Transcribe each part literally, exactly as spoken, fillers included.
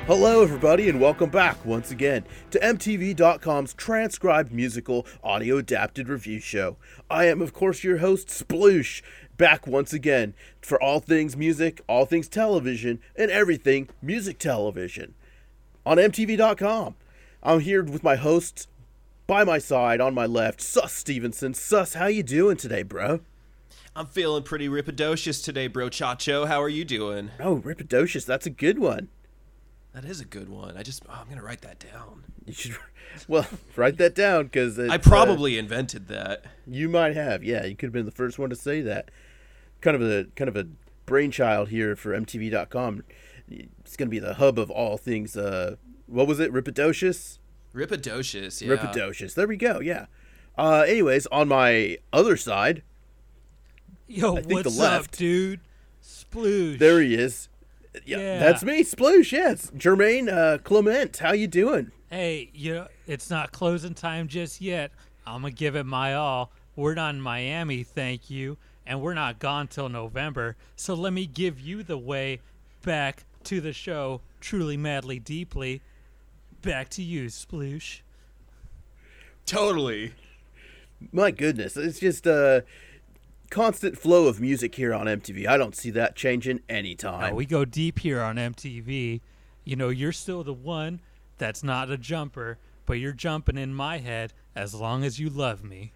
Hello everybody and welcome back once again to M T V dot com's transcribed musical audio adapted review show. I am of course your host Sploosh, back once again for all things music, all things television, and everything music television on M T V dot com. I'm here with my hosts by my side, on my left, Sus Stevenson. Sus, how you doing today, bro? I'm feeling pretty ripidocious today, bro Chacho. How are you doing? Oh, ripidocious, that's a good one. That is a good one. I just, oh, I'm going to write that down. You should, well, write that down, because I probably uh, invented that. You might have, yeah. You could have been the first one to say that. Kind of a kind of a brainchild here for M T V dot com. It's going to be the hub of all things, uh, what was it, ripidocious? Ripidocious, yeah. Ripidocious, there we go, yeah. Uh, anyways, on my other side, Yo, I think what's the left, up, dude? Sploosh. There he is. Yeah, yeah, that's me, Sploosh. Yeah, it's Jermaine uh, Clement. How you doing? Hey, you know, it's not closing time just yet. I'm going to give it my all. We're not in Miami, thank you, and we're not gone till November. So let me give you the way back to the show, Truly Madly Deeply. Back to you, Sploosh. Totally. My goodness, it's just uh constant flow of music here on M T V. I don't see that changing anytime. No, we go deep here on M T V. You know, you're still the one that's not a jumper, but you're jumping in my head as long as you love me.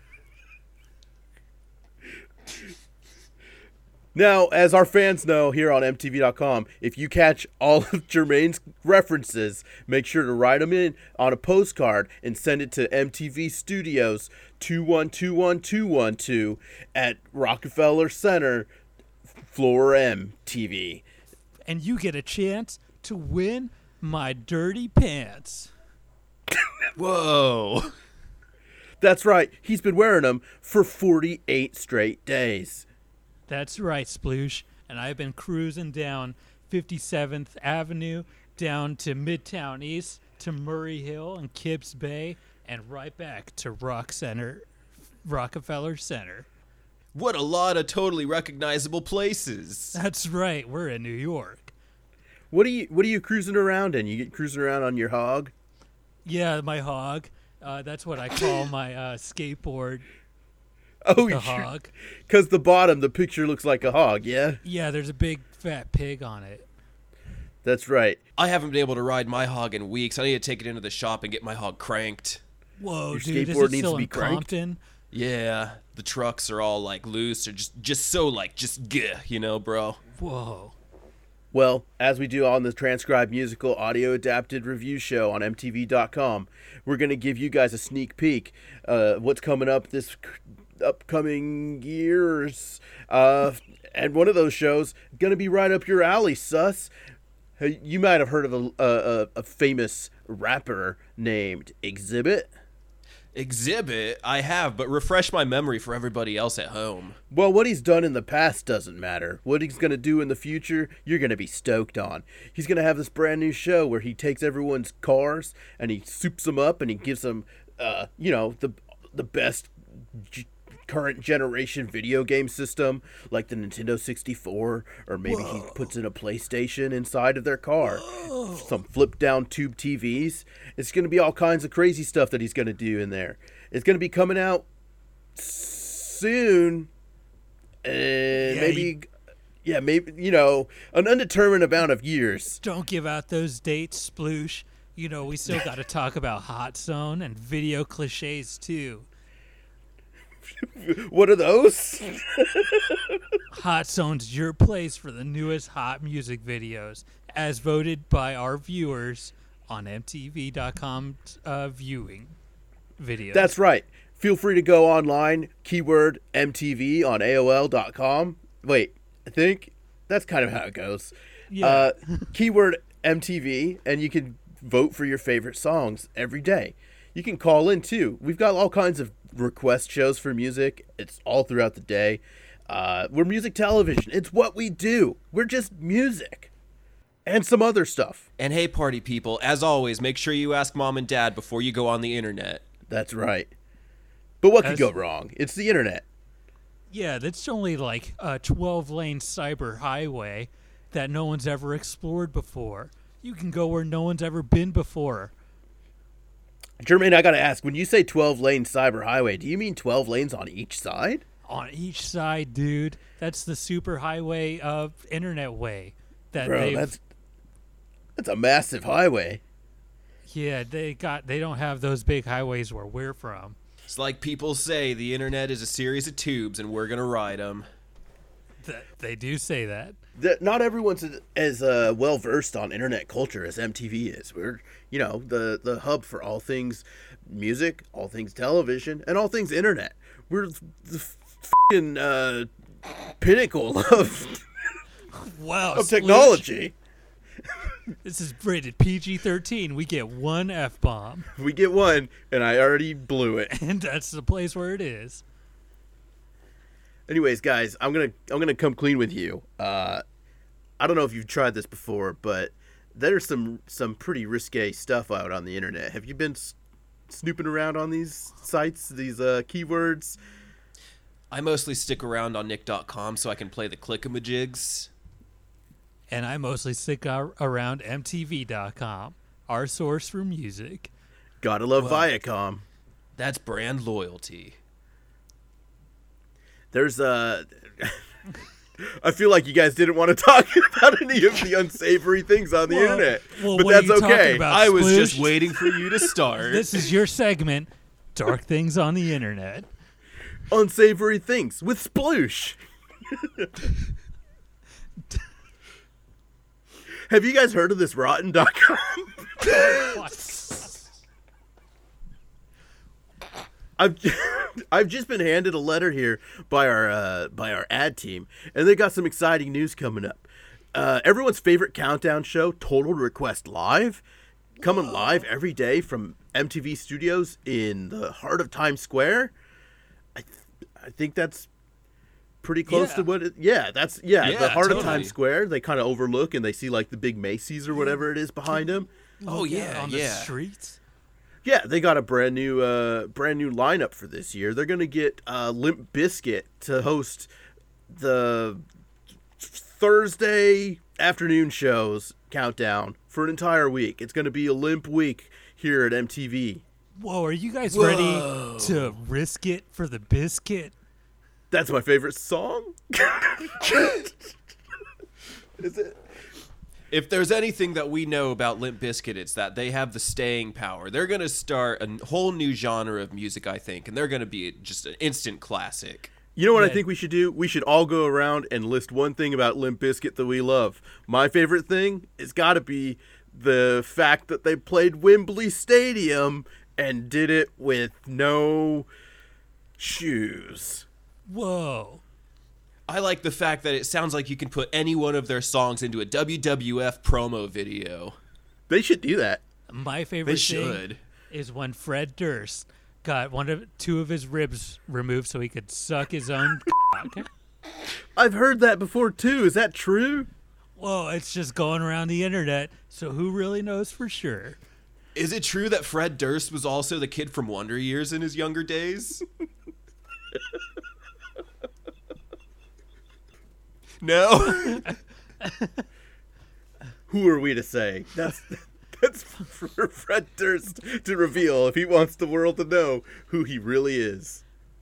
Now, as our fans know here on M T V dot com, if you catch all of Jermaine's references, make sure to write them in on a postcard and send it to M T V Studios two one two one two one two at Rockefeller Center, Floor M T V. And you get a chance to win my dirty pants. Whoa. That's right. He's been wearing them for forty-eight straight days. That's right, Sploosh. And I've been cruising down fifty-seventh Avenue, down to Midtown East, to Murray Hill and Kips Bay, and right back to Rock Center, Rockefeller Center. What a lot of totally recognizable places. That's right. We're in New York. What are you What are you cruising around in? You get cruising around on your hog? Yeah, my hog. Uh, that's what I call my uh, skateboard. Oh, the hog. Because the bottom, the picture looks like a hog, yeah? Yeah, there's a big fat pig on it. That's right. I haven't been able to ride my hog in weeks. I need to take it into the shop and get my hog cranked. Whoa, Your dude, skateboard is it needs still to be in cranked? Compton? Yeah, the trucks are all like loose or just just so like just gah, you know, bro. Whoa. Well, as we do on the transcribed musical audio adapted review show on M T V dot com, we're going to give you guys a sneak peek uh what's coming up this upcoming years. Uh, and one of those shows going to be right up your alley, Sus. Hey, you might have heard of a, a, a famous rapper named Exhibit. Exhibit? I have, but refresh my memory for everybody else at home. Well, what he's done in the past doesn't matter. What he's going to do in the future, you're going to be stoked on. He's going to have this brand new show where he takes everyone's cars and he soups them up and he gives them, uh, you know, the the best g- current generation video game system, like the Nintendo sixty-four, or maybe Whoa. He puts in a PlayStation inside of their car. Whoa. Some flip down tube T Vs. It's going to be all kinds of crazy stuff that he's going to do in there. It's going to be coming out soon, and yeah, maybe you, yeah maybe you know, an undetermined amount of years. Don't give out those dates, Sploosh. You know, we still got to talk about Hot Zone and video cliches too. What are those? Hot Zone's your place for the newest hot music videos, as voted by our viewers on M T V dot com uh, viewing videos. That's right. Feel free to go online, keyword M T V on A O L dot com. Wait, I think that's kind of how it goes. Yeah. Uh, keyword M T V, and you can vote for your favorite songs every day. You can call in too. We've got all kinds of request shows for music. It's all throughout the day. Uh, we're music television. It's what we do. We're just music. And some other stuff. And hey, party people, as always, make sure you ask mom and dad before you go on the internet. That's right. But what As- could go wrong? It's the internet. Yeah, that's only like a twelve-lane cyber highway that no one's ever explored before. You can go where no one's ever been before. Jermaine, I gotta ask, when you say twelve lane cyber highway, do you mean twelve lanes on each side? On each side, dude. That's the super highway of internet way. That Bro, they've- that's that's a massive highway. Yeah, they got. They don't have those big highways where we're from. It's like people say, the internet is a series of tubes, and we're gonna ride them. Th- They do say that. That not everyone's as- as uh, well versed on internet culture as M T V is. We're, you know, the the hub for all things music, all things television, and all things internet. We're the fucking uh, pinnacle of Wow, of Sploosh, technology. This is rated P G thirteen. We get one F bomb, We get one, and I already blew it. and that's the place where it is. Anyways, guys, I'm gonna I'm gonna come clean with you. Uh, I don't know if you've tried this before, but there's some some pretty risque stuff out on the internet. Have you been s- snooping around on these sites, these uh, keywords? I mostly stick around on Nick dot com so I can play the clickamajigs. And I mostly stick ar- around M T V dot com, our source for music. Gotta love Well- Viacom. That's brand loyalty. There's uh I feel like you guys didn't want to talk about any of the unsavory things on the Well- internet, well, but what are that's you talking okay. about? I was just Sploosh? waiting for you to start. This is your segment, Dark Things on the Internet. Unsavory things with Sploosh. Have you guys heard of this rotten dot com? I've I've just been handed a letter here by our uh, by our ad team, and they got some exciting news coming up. Uh, everyone's favorite countdown show, Total Request Live, coming live every day from M T V Studios in the heart of Times Square. I th- I think that's pretty close Yeah. to what it, yeah, that's yeah, the Yeah, heart of totally. Times Square. They kind of overlook and they see like the big Macy's or whatever it is behind them. Oh, yeah, on yeah. the streets. Yeah, they got a brand new uh brand new lineup for this year. They're going to get uh Limp Bizkit to host the Thursday afternoon shows countdown for an entire week. It's going to be a limp week here at M T V. Whoa, are you guys Whoa. ready to risk it for the biscuit? That's my favorite song. Is it? If there's anything that we know about Limp Bizkit, it's that they have the staying power. They're going to start a whole new genre of music, I think, and they're going to be just an instant classic. You know what I Yeah. think we should do? We should all go around and list one thing about Limp Bizkit that we love. My favorite thing has got to be the fact that they played Wembley Stadium and did it with no shoes. Whoa. I like the fact that it sounds like you can put any one of their songs into a W W F promo video. They should do that. My favorite They thing should. is when Fred Durst got one of two of his ribs removed so he could suck his own cock. I've heard that before too. Is that true? Whoa, it's just going around the internet, so who really knows for sure? Is it true that Fred Durst was also the kid from Wonder Years in his younger days? No? Who are we to say? That's that's for Fred Durst to reveal if he wants the world to know who he really is.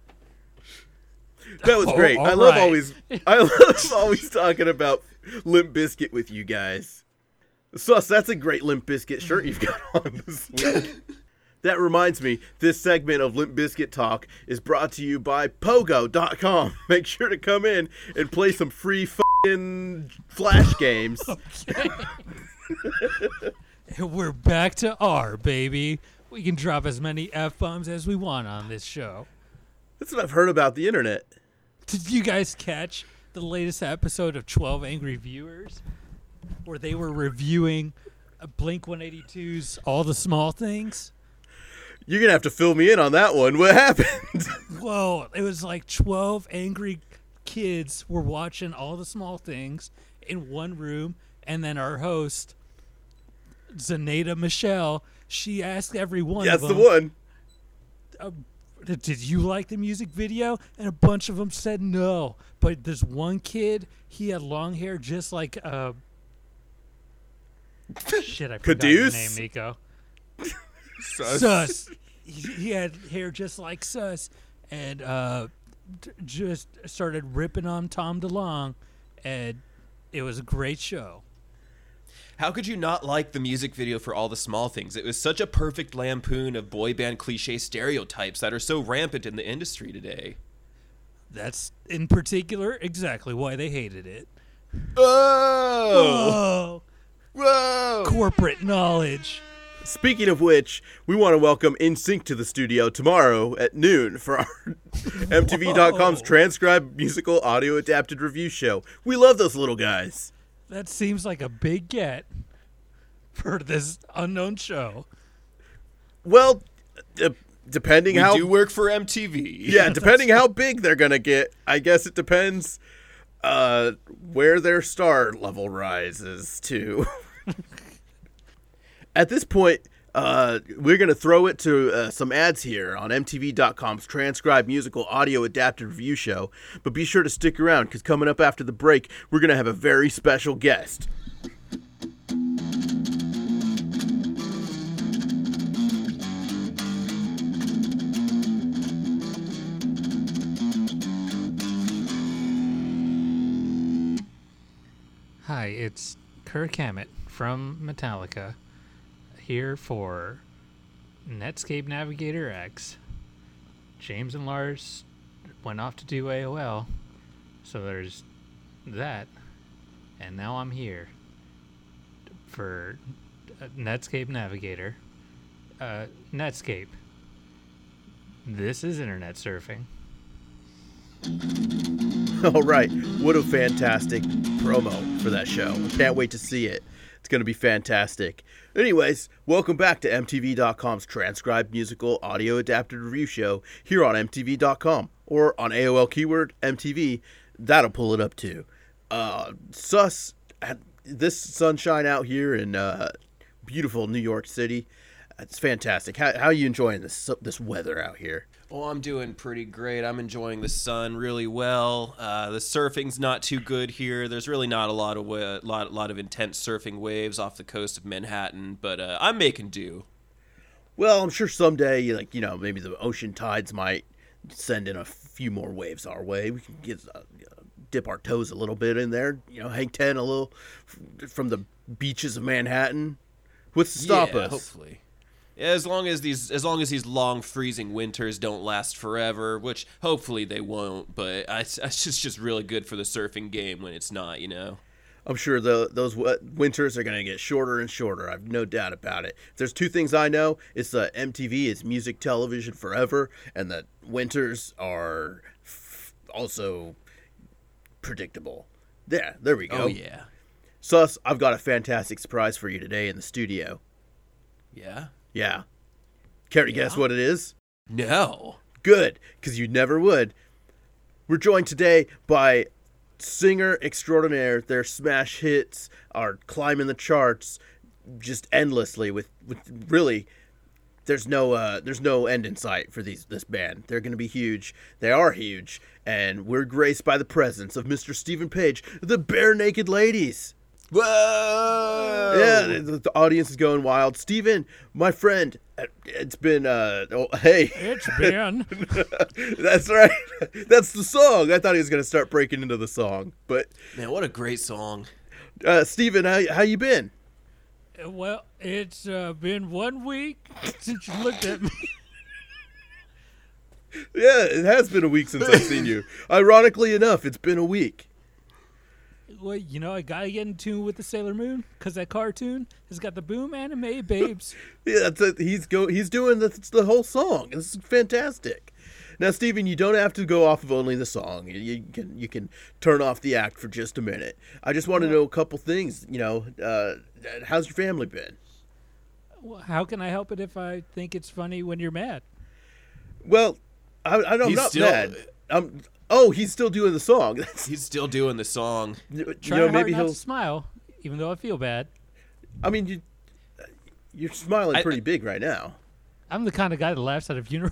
That was Oh, great. I all love right. always I love always talking about Limp Bizkit with you guys. Sus, that's a great Limp Bizkit shirt you've got on this week. That reminds me, this segment of Limp Bizkit Talk is brought to you by Pogo dot com. Make sure to come in and play some free f***ing Flash games. We're back to R, baby. We can drop as many F-bombs as we want on this show. That's what I've heard about the internet. Did you guys catch the latest episode of twelve Angry Viewers? Where they were reviewing Blink one eighty-two's All the Small Things? You're going to have to fill me in on that one. What happened? Whoa, it was like twelve angry kids were watching All the Small Things in one room, and then our host, Zaneta Michelle, she asked every one That's of the them, one. uh, did you like the music video? And a bunch of them said no. But this one kid, he had long hair just like uh, Shit, I forgot your Caduce? name, Nico. Sus. Sus. He, he had hair just like Sus, and uh, t- just started ripping on Tom DeLonge, and it was a great show. How could you not like the music video for All the Small Things? It was such a perfect lampoon of boy band cliche stereotypes that are so rampant in the industry today. That's, in particular, exactly why they hated it. Oh! Oh, Whoa! corporate knowledge. Speaking of which, we want to welcome InSync to the studio tomorrow at noon for our M T V dot com's Whoa. transcribed musical audio adapted review show. We love those little guys. That seems like a big get for this unknown show. Well, de- depending We how do work for M T V. yeah, depending how big they're gonna get, I guess it depends uh, where their star level rises to. At this point, uh, we're gonna throw it to uh, some ads here on M T V dot com's transcribed musical audio adapted review show. But be sure to stick around because coming up after the break, we're gonna have a very special guest. Hi, it's Kirk Hammett from Metallica, here for Netscape Navigator X. James and Lars went off to do A O L, so there's that. And now I'm here for uh, Netscape Navigator. Uh, Netscape. This is internet surfing. All right, what a fantastic promo for that show. Can't wait to see it. It's going to be fantastic. Anyways, welcome back to M T V dot com's transcribed musical audio adapted review show here on M T V dot com or on A O L keyword M T V. That'll pull it up too. Uh, Sus, this sunshine out here in uh, beautiful New York City. It's fantastic. How, how are you enjoying this this weather out here? Oh, I'm doing pretty great. I'm enjoying the sun really well. Uh, the surfing's not too good here. There's really not a lot of wa- lot lot of intense surfing waves off the coast of Manhattan, but uh, I'm making do. Well, I'm sure someday, like, you know, maybe the ocean tides might send in a few more waves our way. We can get uh, dip our toes a little bit in there, you know, hang ten a little f- from the beaches of Manhattan. What's to stop yeah, us? hopefully. As long as these, as long as these long freezing winters don't last forever, which hopefully they won't. But I, it's just just really good for the surfing game when it's not, you know. I'm sure the, those w- winters are going to get shorter and shorter. I've no doubt about it. If there's two things I know, it's that M T V is music television forever, and that winters are f- also predictable. Yeah, there we go. Oh yeah, Sus, I've got a fantastic surprise for you today in the studio. yeah. Yeah. Care to Yeah? guess what it is? No. Good, because you never would. We're joined today by singer extraordinaire. Their smash hits are climbing the charts just endlessly with, with really there's no uh, there's no end in sight for these this band. They're going to be huge. They are huge, and we're graced by the presence of Mister Stephen Page, the Bare Naked Ladies. Whoa! Yeah, the, the audience is going wild. Steven, my friend, it's been, uh, oh, hey. It's been. That's right. That's the song. I thought he was going to start breaking into the song. But, Man, what a great song. uh, Steven, how, how you been? Well, it's uh, been one week since you looked at me. Yeah, it has been a week since I've seen you. Ironically enough, it's been a week. Well, you know, I gotta get in tune with the Sailor Moon because that cartoon has got the boom anime babes. Yeah, that's it. He's go. He's doing the, the whole song. This is fantastic. Now, Steven, you don't have to go off of only the song. You, you can you can turn off the act for just a minute. I just want to know a couple things. You know, uh, how's your family been? Well, how can I help it if I think it's funny when you're mad? Well, I, I don't, I'm He's not still- mad. I'm. Oh, he's still doing the song. That's, He's still doing the song. you Try know, hard maybe not he'll. to smile, even though I feel bad. I mean, you. You're smiling I- pretty big right now. I'm the kind of guy that laughs at a funeral.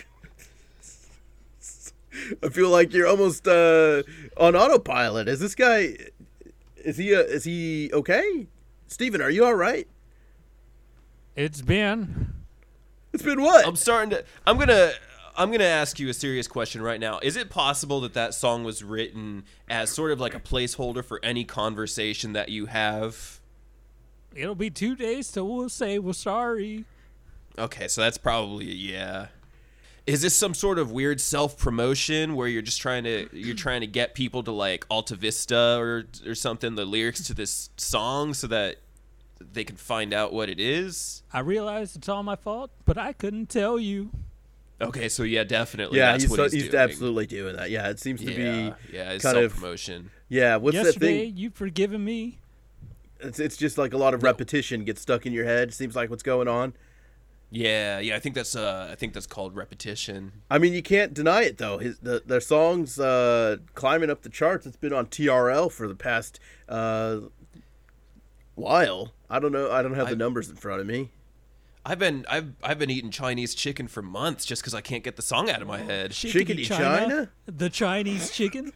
I feel like you're almost uh, on autopilot. Is this guy? Is he? Uh, is he okay? Steven, are you all right? It's been. It's been what? I'm starting to. I'm gonna. I'm gonna ask you a serious question right now. Is it possible that that song was written as sort of like a placeholder for any conversation that you have? It'll be two days till we'll say we're sorry. Okay, so that's probably a yeah. Is this some sort of weird self-promotion where you're just trying to you're trying to get people to like Alta Vista or or something the lyrics to this song so that they can find out what it is? I realize it's all my fault, but I couldn't tell you. Okay, so yeah, definitely. Yeah, that's he's, what so, he's, he's doing. absolutely doing that. Yeah, it seems to Yeah, be yeah, it's kind of self-promotion. yeah. What's that Yesterday, thing? you've forgiven me. It's it's just like a lot of repetition gets stuck in your head. Seems like what's going on. Yeah, yeah, I think that's uh, I think that's called repetition. I mean, you can't deny it though. His the, their songs uh, climbing up the charts. It's been on T R L for the past uh, while. I don't know. I don't have the I- numbers in front of me. I've been I've I've been eating Chinese chicken for months just because I can't get the song out of my head. Chickadee Chickadee China? The Chinese chicken.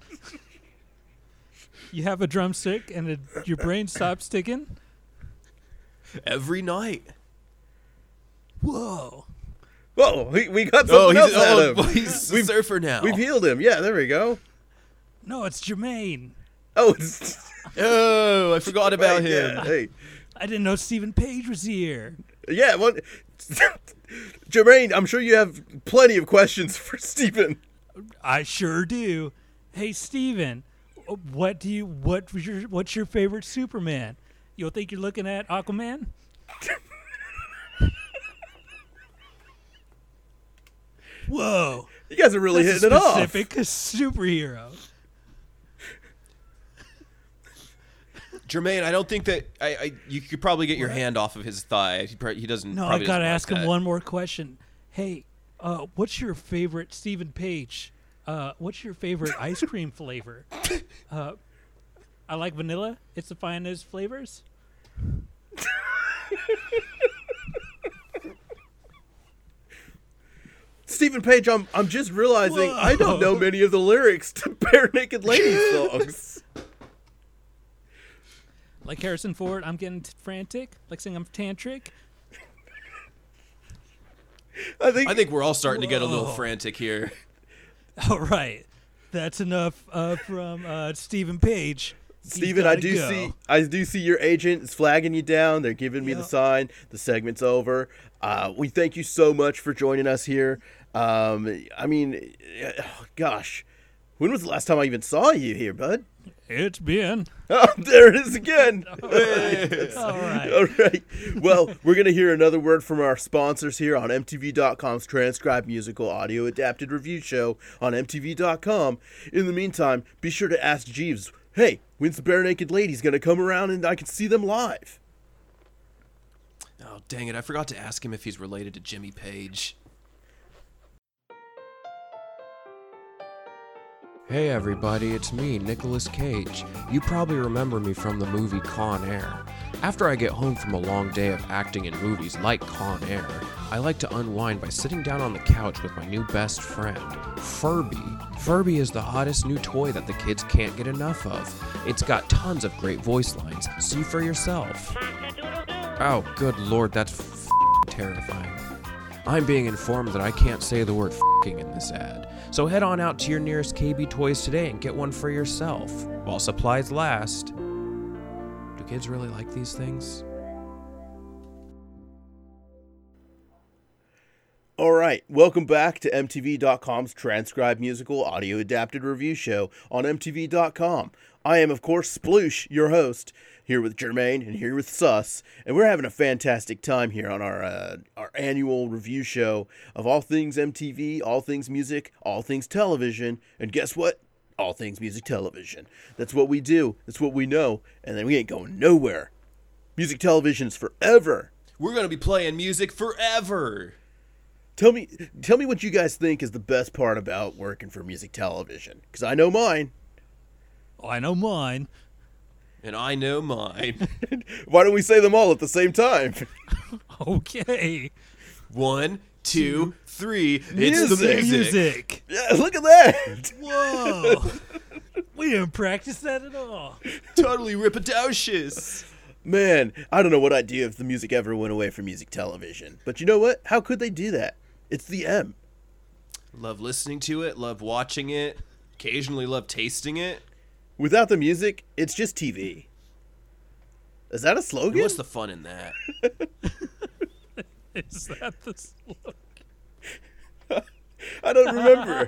You have a drumstick and it, your brain stops ticking. Every night. Whoa. Whoa, we, we got Oh, something he's, else out oh, of him. he's a We've- surfer now. We've healed him. Yeah, there we go. No, it's Jermaine. Oh, it's, Oh, I forgot about right, him. yeah, hey, I didn't know Stephen Page was here. yeah. What, Jermaine? I'm sure you have plenty of questions for Stephen. I sure do. Hey, Steven, what do you what was your what's your favorite Superman? You think you're looking at Aquaman? Whoa. You guys are really That's hitting a it off. specific superhero. Jermaine, I don't think that I, I you could probably get your hand off of his thigh. He, pro- he doesn't. No, I probably gotta doesn't like ask him that. one more question. Hey, uh, what's your favorite Stephen Page? Uh, what's your favorite ice cream flavor? Uh, I like vanilla. It's the finest flavors. Stephen Page, I'm I'm just realizing Whoa. I don't know many of the lyrics to Bare Naked Ladies songs. Like Harrison Ford, I'm getting t- frantic. Like saying I'm tantric. I think I think we're all starting to get a little Whoa. frantic here. All right, that's enough uh, from uh, Stephen Page. He's Stephen, I gotta do go. see I do see your agent is flagging you down. They're giving me the Yep. sign. The segment's over. Uh, we thank you so much for joining us here. Um, I mean, oh, gosh, when was the last time I even saw you here, bud? It's been. Oh, there it is again. All right. All right. Well, we're going to hear another word from our sponsors here on M T V dot com's transcribed musical audio adapted review show on M T V dot com. In the meantime, be sure to ask Jeeves, hey, when's the Bare Naked Ladies going to come around and I can see them live? Oh, dang it. I forgot to ask him if he's related to Jimmy Page. Hey everybody, it's me, Nicolas Cage. You probably remember me from the movie Con Air. After I get home from a long day of acting in movies like Con Air, I like to unwind by sitting down on the couch with my new best friend, Furby. Furby is the hottest new toy that the kids can't get enough of. It's got tons of great voice lines, see for yourself. Oh, good lord, that's f- terrifying. I'm being informed that I can't say the word f***ing in this ad. So head on out to your nearest K B Toys today and get one for yourself, while supplies last. Do kids really like these things? All right, welcome back to M T V dot com's transcribed musical audio adapted review show on M T V dot com. I am, of course, Sploosh, your host, here with Jermaine and here with Sus, and we're having a fantastic time here on our uh, our annual review show of all things M T V, all things music, all things television, and guess what? All things music television. That's what we do. That's what we know, and then we ain't going nowhere. Music television is forever. We're going to be playing music forever. Tell me, tell me what you guys think is the best part about working for music television, because I know mine. Oh, I know mine. And I know mine. Why don't we say them all at the same time? Okay. One, two, three. It's the Music. music. Music. Yeah, look at that. Whoa. We didn't practice that at all. Totally ripidocious. Man, I don't know what I'd do if the music ever went away from music television. But you know what? How could they do that? It's the M. Love listening to it, love watching it, occasionally love tasting it. Without the music, it's just T V. Is that a slogan? What's the fun in that? Is that the slogan? I don't remember.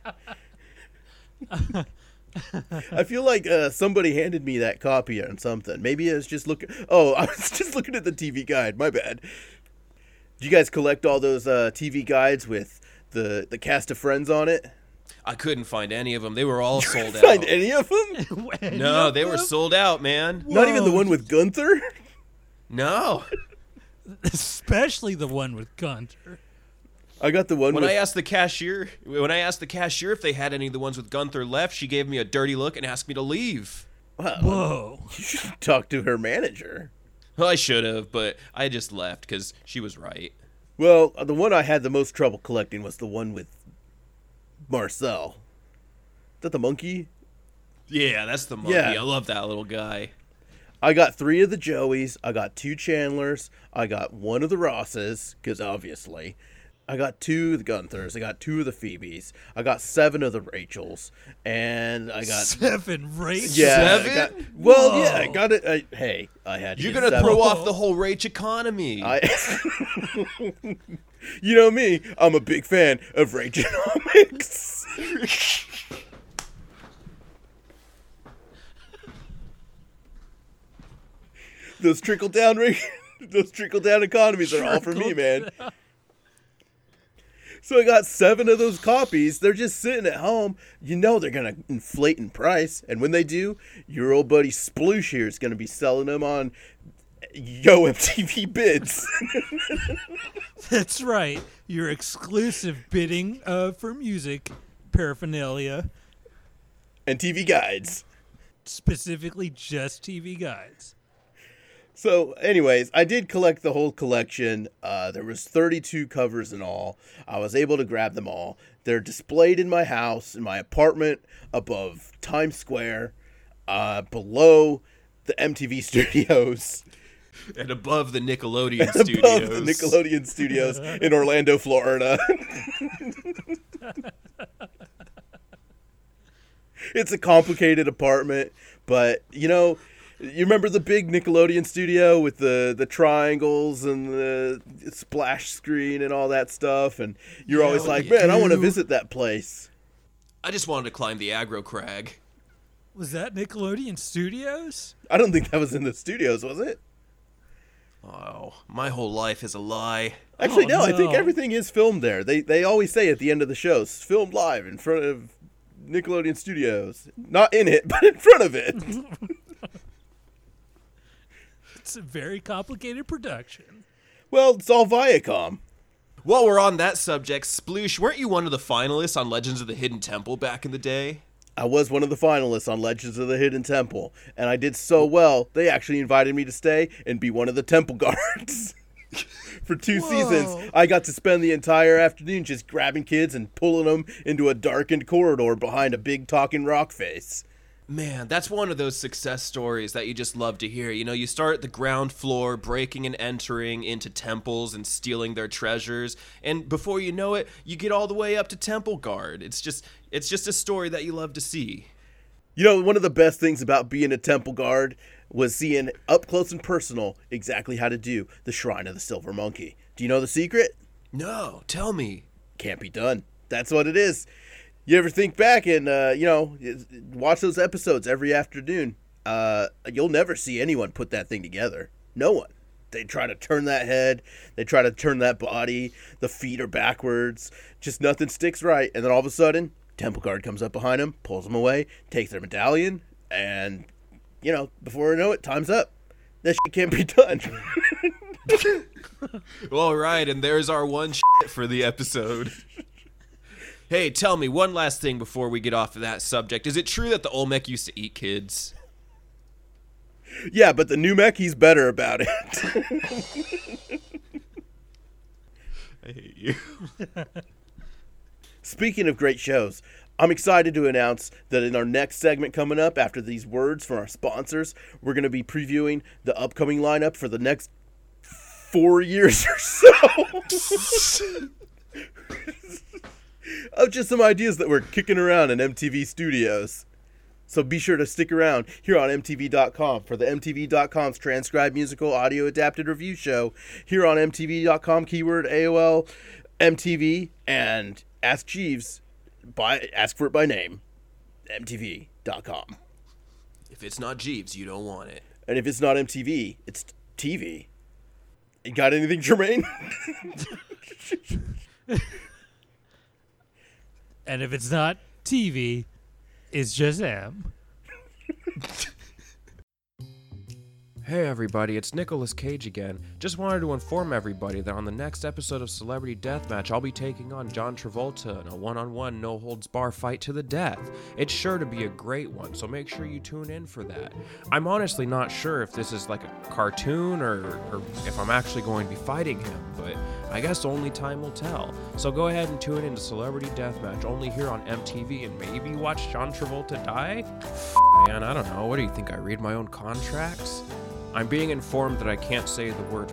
I feel like uh, somebody handed me that copy on something. Maybe I was just looking. Oh, I was just looking at the T V guide. My bad. Do you guys collect all those uh, T V guides with the the cast of Friends on it? I couldn't find any of them. They were all sold out. Find any of them? Any No, of they were them? sold out, man. Not even the Whoa. one with Gunther? No. Especially the one with Gunter. I got the one When with. I asked the cashier, when I asked the cashier if they had any of the ones with Gunther left, she gave me a dirty look and asked me to leave. Wow, Whoa. you should talk to her manager. Well, I should have, but I just left because she was right. Well, the one I had the most trouble collecting was the one with Marcel. Is that the monkey? Yeah, that's the monkey. Yeah. I love that little guy. I got three of the Joeys. I got two Chandlers. I got one of the Rosses, because obviously. I got two of the Gunthers. I got two of the Phoebes. I got seven of the Rachels. And I got... Seven races? Yeah. I Seven? got- well, Whoa. yeah, I got it. I, hey, I had to You're get going to seven. throw off the whole Rach economy. I, you know me, I'm a big fan of Ragenomics. Those trickle down, those trickle down economies are all for me, man. So I got seven of those copies. They're just sitting at home. You know they're gonna inflate in price, and when they do, your old buddy Sploosh here is gonna be selling them on Yo M T V bids. That's right. Your exclusive bidding uh, for music paraphernalia, and T V guides. specifically just T V guides. So, anyways, I did collect the whole collection. Uh, there was thirty-two covers in all. I was able to grab them all. They're displayed in my house, in my apartment, above Times Square, uh, below the M T V studios, and above the Nickelodeon above studios. the Nickelodeon studios in Orlando, Florida. It's a complicated apartment, but, you know... You remember the big Nickelodeon studio with the, the triangles and the splash screen and all that stuff? And you're Yeah, always we like, man, I want to do. visit that place. I just wanted to climb the aggro crag. Was that Nickelodeon Studios? I don't think that was in the studios, was it? Oh, my whole life is a lie. Actually, Oh, no, I think no. everything is filmed there. They they always say at the end of the shows, filmed live in front of Nickelodeon Studios. Not in it, but in front of it. It's a very complicated production. Well, it's all Viacom. While we're on that subject, Sploosh, weren't you one of the finalists on Legends of the Hidden Temple back in the day? I was one of the finalists on Legends of the Hidden Temple, and I did so well, they actually invited me to stay and be one of the temple guards. For two Whoa. seasons, I got to spend the entire afternoon just grabbing kids and pulling them into a darkened corridor behind a big talking rock face. Man, that's one of those success stories that you just love to hear. You know, you start at the ground floor, breaking and entering into temples and stealing their treasures, and before you know it, you get all the way up to temple guard. It's just it's just a story that you love to see. You know, one of the best things about being a temple guard was seeing up close and personal exactly how to do the Shrine of the Silver Monkey. Do you know the secret? No, tell me. Can't be done. That's what it is. You ever think back and, uh, you know, watch those episodes every afternoon, uh, you'll never see anyone put that thing together. No one. They try to turn that head. They try to turn that body. The feet are backwards. Just nothing sticks right. And then all of a sudden, Temple Guard comes up behind them, pulls them away, takes their medallion, and, you know, before I know it, time's up. That shit can't be done. All right, and there's our one shit for the episode. Hey, tell me one last thing before we get off of that subject. Is it true that the Olmec used to eat kids? Yeah, but the new mech, he's better about it. I hate you. Speaking of great shows, I'm excited to announce that in our next segment coming up, after these words from our sponsors, we're going to be previewing the upcoming lineup for the next four years or so. Of just some ideas that we're kicking around in M T V studios. So be sure to stick around here on M T V dot com for the M T V dot com's transcribed musical audio adapted review show. Here on M T V dot com, keyword A O L, M T V, and Ask Jeeves, by, ask for it by name, M T V dot com. If it's not Jeeves, you don't want it. And if it's not M T V, it's T V. You got anything, Jermaine? And if it's not T V, it's just M. Hey everybody, it's Nicolas Cage again. Just wanted to inform everybody that on the next episode of Celebrity Deathmatch, I'll be taking on John Travolta in a one-on-one no-holds-bar fight to the death. It's sure to be a great one, so make sure you tune in for that. I'm honestly not sure if this is like a cartoon or, or if I'm actually going to be fighting him, but I guess only time will tell. So go ahead and tune in to Celebrity Deathmatch only here on M T V and maybe watch John Travolta die? Man, I don't know. What do you think? I read my own contracts? I'm being informed that I can't say the word.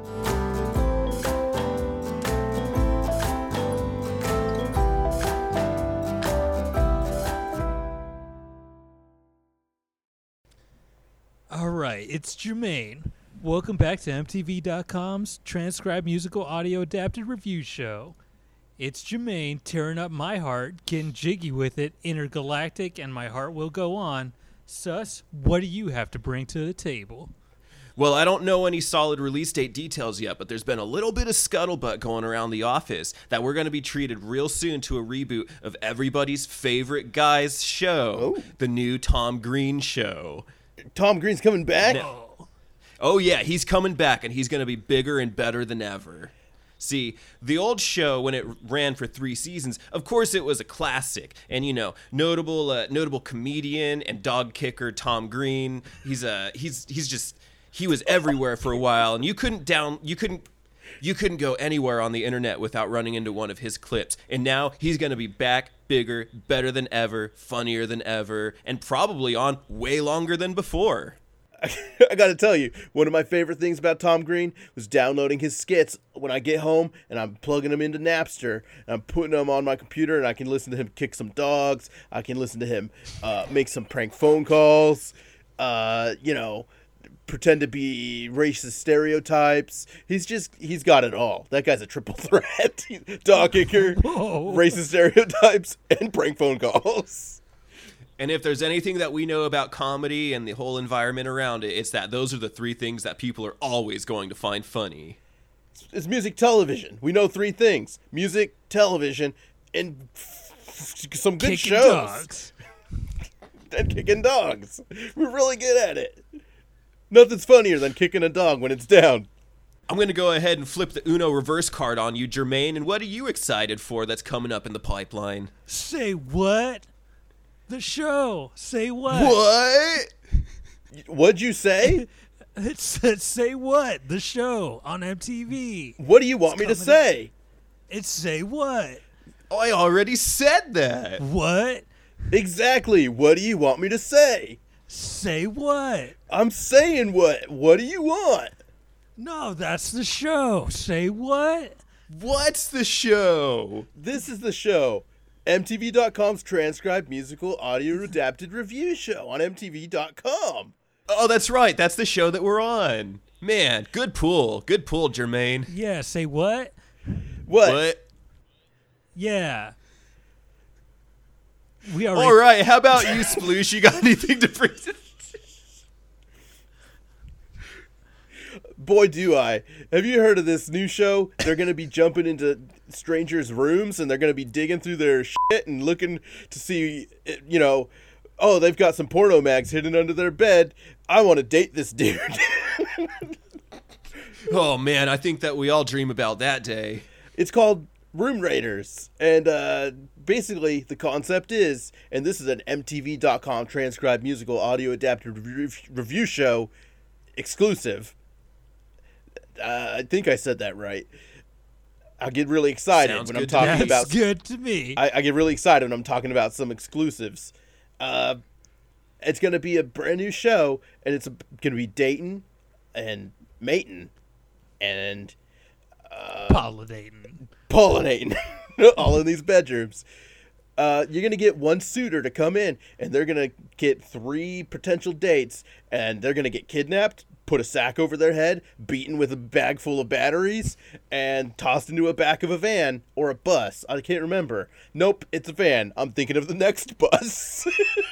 All right, it's Jermaine. Welcome back to M T V dot com's transcribed musical audio adapted review show. It's Jermaine tearing up my heart, getting jiggy with it, intergalactic, and my heart will go on. Sus, what do you have to bring to the table? Well, I don't know any solid release date details yet, but there's been a little bit of scuttlebutt going around the office that we're going to be treated real soon to a reboot of everybody's favorite guy's show, Oh. the new Tom Green show. Tom Green's coming back? Oh, Oh, yeah, he's coming back, and he's going to be bigger and better than ever. See, the old show, when it ran for three seasons, of course it was a classic. And, you know, notable uh, notable comedian and dog kicker Tom Green. He's a he's he's just he was everywhere for a while, and you couldn't down you couldn't you couldn't go anywhere on the internet without running into one of his clips. And now he's going to be back, bigger, better than ever, funnier than ever, and probably on way longer than before. I gotta tell you, one of my favorite things about Tom Green was downloading his skits when I get home and I'm plugging them into Napster and I'm putting them on my computer and I can listen to him kick some dogs. I can listen to him uh, make some prank phone calls, uh, you know, pretend to be racist stereotypes. He's just, he's got it all. That guy's a triple threat. Dog kicker, Whoa. racist stereotypes, and prank phone calls. And if there's anything that we know about comedy and the whole environment around it, it's that those are the three things that people are always going to find funny. It's music, television. We know three things: music, television, and f- f- some good kicking shows. dogs. And kicking dogs. We're really good at it. Nothing's funnier than kicking a dog when it's down. I'm going to go ahead and flip the Uno reverse card on you, Jermaine, and what are you excited for that's coming up in the pipeline? Say what? The show. Say what? What? What'd you say? It said say what? The show on M T V. What do you want me to coming say? It's say what? Oh, I already said that. What? Exactly. What do you want me to say? Say what? I'm saying what? What do you want? No, that's the show. Say what? What's the show? This is the show. M T V dot com's transcribed musical audio adapted review show on M T V dot com. Oh, that's right. That's the show that we're on. Man, good pull. Good pull, Jermaine. Yeah, say what? What? What? Yeah. We already All right. How about you, Sploosh? You got anything to bring? Boy, do I. Have you heard of this new show? They're going to be jumping into strangers' rooms and they're going to be digging through their shit and looking to see, you know, oh, they've got some porno mags hidden under their bed. I want to date this dude. Oh, man. I think that we all dream about that day. It's called Room Raiders. And uh, basically, the concept is, and this is an M T V dot com transcribed musical audio adapted rev- review show exclusive. Uh, I think I said that right. I get really excited Sounds when I'm good to talking me. That's about. good to me. I, I get really excited when I'm talking about some exclusives. Uh, it's gonna be a brand new show, and it's gonna be Dayton and Mayton and Pollinating. pollinating all in these bedrooms. Uh, you're gonna get one suitor to come in, and they're gonna get three potential dates, and they're gonna get kidnapped, put a sack over their head, beaten with a bag full of batteries, and tossed into a back of a van or a bus. I can't remember. Nope, it's a van. I'm thinking of the next bus.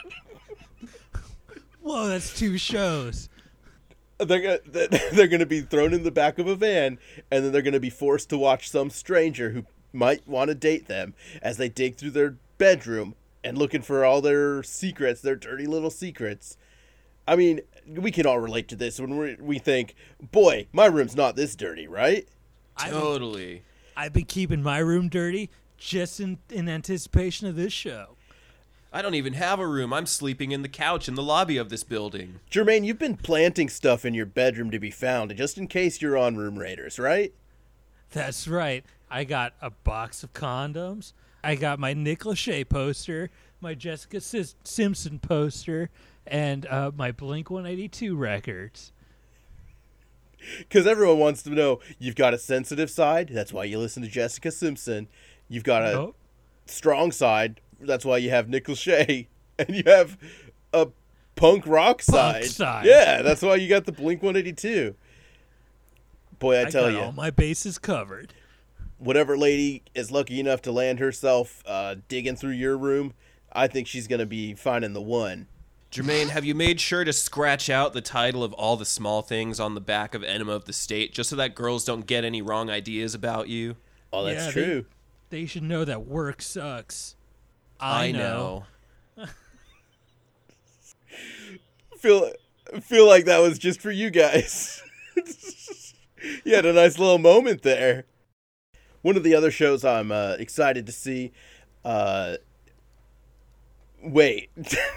Whoa, that's two shows. They're gonna, they're gonna be thrown in the back of a van, and then they're gonna be forced to watch some stranger who might want to date them as they dig through their bedroom and looking for all their secrets, their dirty little secrets. I mean, we can all relate to this when we we think, boy, my room's not this dirty, right? I've, Totally. I've been keeping my room dirty just in, in anticipation of this show. I don't even have a room. I'm sleeping in the couch in the lobby of this building. Jermaine, you've been planting stuff in your bedroom to be found, just in case you're on Room Raiders, right? That's right. I got a box of condoms. I got my Nick Lachey poster, my Jessica Sis- Simpson poster, and uh, my Blink one eighty-two records. Because everyone wants to know you've got a sensitive side. That's why you listen to Jessica Simpson. You've got a Nope. strong side. That's why you have Nick Lachey. And you have a punk rock side. side. Yeah, that's why you got the Blink one eighty-two. Boy, I, I tell got you, all my bases covered. whatever lady is lucky enough to land herself uh, digging through your room, I think she's going to be finding the one. Jermaine, have you made sure to scratch out the title of All the Small Things on the back of Enema of the State just so that girls don't get any wrong ideas about you? Oh, that's Yeah, they- true. They should know that work sucks. I, I, know. feel feel like that was just for you guys. You had a nice little moment there. One of the other shows I'm uh, excited to see. Uh, wait,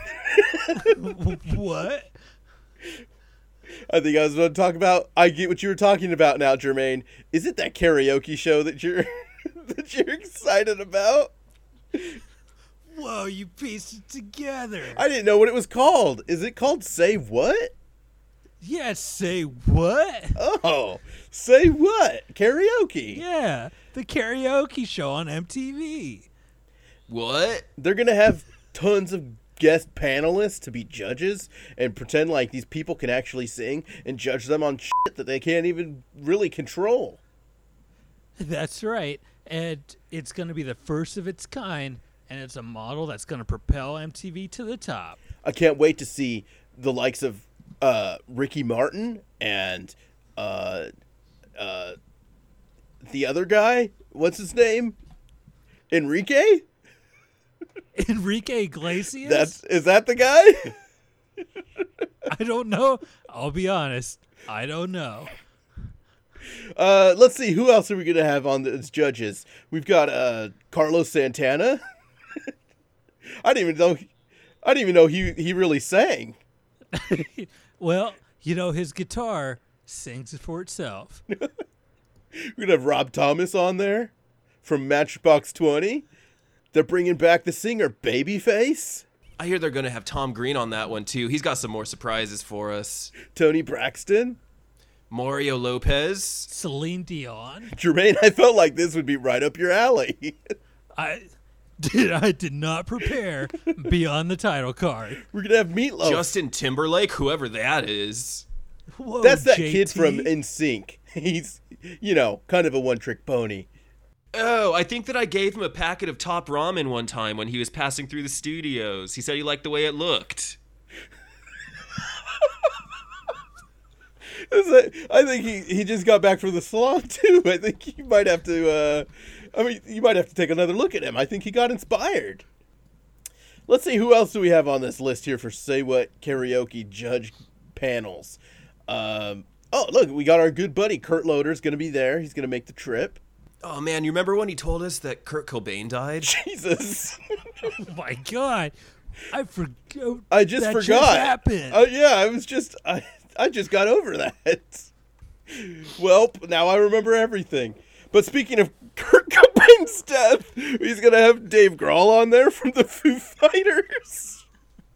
What? I think I was going to talk about. I get what you were talking about now, Jermaine. Is it that karaoke show that you're that you're excited about? Whoa, you pieced it together. I didn't know what it was called. Is it called Say What? Yeah, say what? Oh, Say What? Karaoke. Yeah, the karaoke show on M T V. What? They're going to have tons of guest panelists to be judges and pretend like these people can actually sing and judge them on shit that they can't even really control. That's right. And it's going to be the first of its kind, and it's a model that's going to propel M T V to the top. I can't wait to see the likes of uh, Ricky Martin and uh, uh, the other guy. What's his name? Enrique? Enrique Iglesias? That's is that the guy? I don't know. I'll be honest. I don't know. Uh, let's see, who else are we gonna have on as judges? We've got uh, Carlos Santana. I didn't even know. I didn't even know he he really sang. Well, you know, his guitar sings it for itself. We're gonna have Rob Thomas on there from Matchbox twenty. They're bringing back the singer Babyface. I hear they're going to have Tom Green on that one, too. He's got some more surprises for us. Tony Braxton. Mario Lopez. Celine Dion. Jermaine, I felt like this would be right up your alley. I did. I did not prepare beyond the title card. We're gonna have Meatloaf. Justin Timberlake, whoever that is. Whoa, That's that J T? kid from N Sync. He's, you know, kind of a one-trick pony. Oh, I think that I gave him a packet of Top Ramen one time when he was passing through the studios. He said he liked the way it looked. I think he, he just got back from the salon too. I think you might have to. Uh, I mean, you might have to take another look at him. I think he got inspired. Let's see, who else do we have on this list here for Say What karaoke judge panels? Um, oh, look, we got our good buddy Kurt Loder's going to be there. He's going to make the trip. Oh, man, you remember when he told us that Kurt Cobain died? Jesus. Oh my God, I forgot. I just that forgot. Just happened. Oh yeah, I was just I I just got over that. Well, now I remember everything. But speaking of Kurt Biden's death. He's gonna have Dave Grohl on there from the Foo Fighters.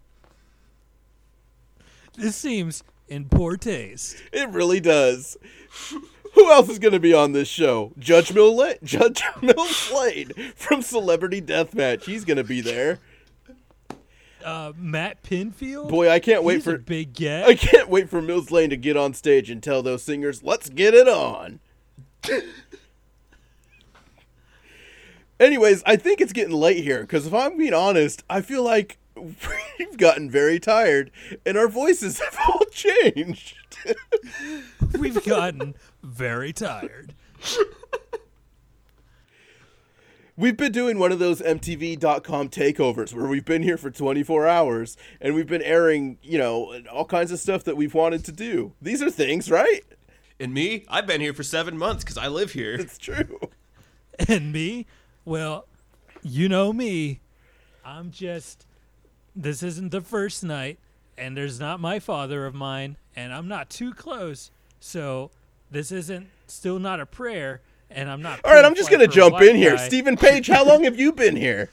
This seems in poor taste. It really does. Who else is gonna be on this show? Judge Mill La- Judge Mill Slade from Celebrity Deathmatch. He's gonna be there. Uh, Matt Pinfield? Boy, I can't wait He's for a big get. I can't wait for Mills Lane to get on stage and tell those singers, "Let's get it on." Anyways, I think it's getting late here because if I'm being honest, I feel like we've gotten very tired and our voices have all changed. We've gotten very tired. We've been doing one of those M T V dot com takeovers where we've been here for twenty-four hours and we've been airing, you know, all kinds of stuff that we've wanted to do. These are things, right? And me, I've been here for seven months because I live here. It's true. And me? Well, you know me. I'm just... This isn't the first night, and there's not my father of mine, and I'm not too close. So this isn't still not a prayer, and I'm not... All right, I'm just going to jump in here. Guy. Stephen Page, how long have you been here?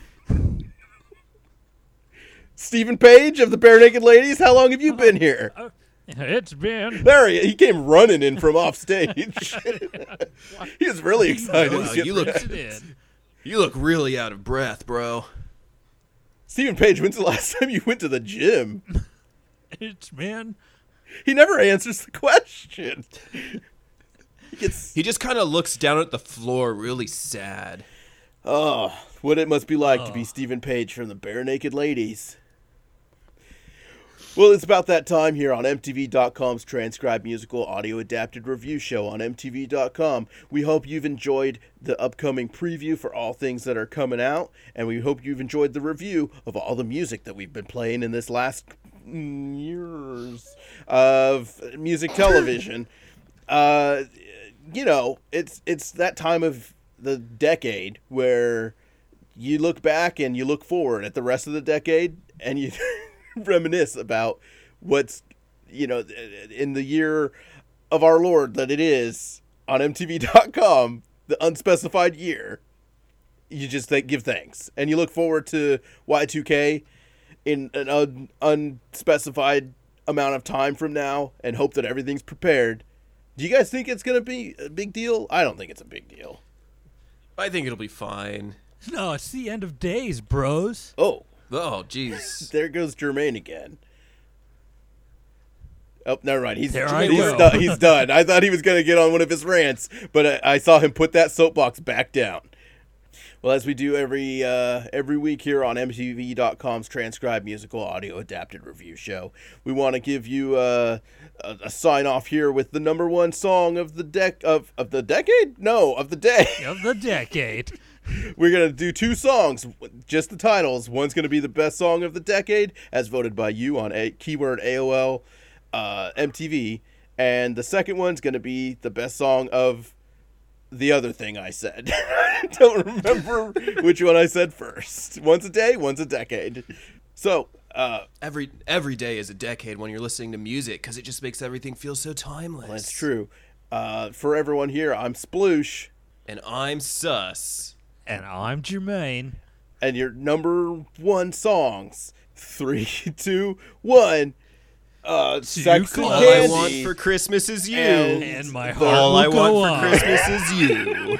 Stephen Page of the Bare Naked Ladies, how long have you been here? Uh, it's been... There he, he came running in from off stage. He was really excited. Wow, to get you look- back. It in. You look really out of breath, bro. Stephen Page, when's the last time you went to the gym? It's been... He never answers the question. He gets, He just kind of looks down at the floor really sad. oh, what it must be like to be Stephen Page from the Bare Naked Ladies. Well, it's about that time here on M T V dot com's transcribed musical audio adapted review show on M T V dot com. We hope you've enjoyed the upcoming preview for all things that are coming out, and we hope you've enjoyed the review of all the music that we've been playing in this last years of music television. uh, you know, it's it's that time of the decade where you look back and you look forward at the rest of the decade, and you reminisce about what's, you know, in the year of our Lord that it is on M T V dot com, the unspecified year. You just th- give thanks, and you look forward to Y two K in an un- unspecified amount of time from now, and hope that everything's prepared. Do you guys think it's gonna be a big deal? I don't think it's a big deal. I think it'll be fine. No, it's the end of days, bros. Oh, Oh, jeez. there goes Jermaine again. Oh, never mind. He's There I he's, go. done, he's done. I thought he was going to get on one of his rants, but I, I saw him put that soapbox back down. Well, as we do every uh, every week here on M T V dot com's transcribed musical audio adapted review show, we want to give you uh, a, a sign off here with the number one song of the dec of of the decade? No, of the day. Of the decade. We're going to do two songs, just the titles. One's going to be the best song of the decade, as voted by you on a keyword A O L uh, M T V. And the second one's going to be the best song of the other thing I said. I don't remember which one I said first. One's a day, one's a decade. So, uh, Every every day is a decade when you're listening to music because it just makes everything feel so timeless. that's true. Uh, for everyone here, I'm Sploosh. And I'm Sus. And I'm Jermaine. And your number one songs. Three, two, one. Uh, Sexy All All Candy. I want for Christmas is you. And- And my the- heart All will I go want on. for Christmas is you.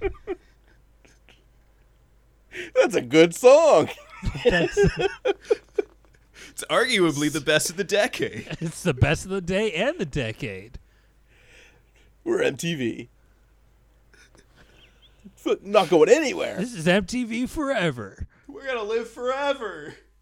That's a good song. That's, It's arguably the best of the decade. it's the best of the day and the decade. We're M T V. Not going anywhere. This is M T V forever. We're gonna live forever.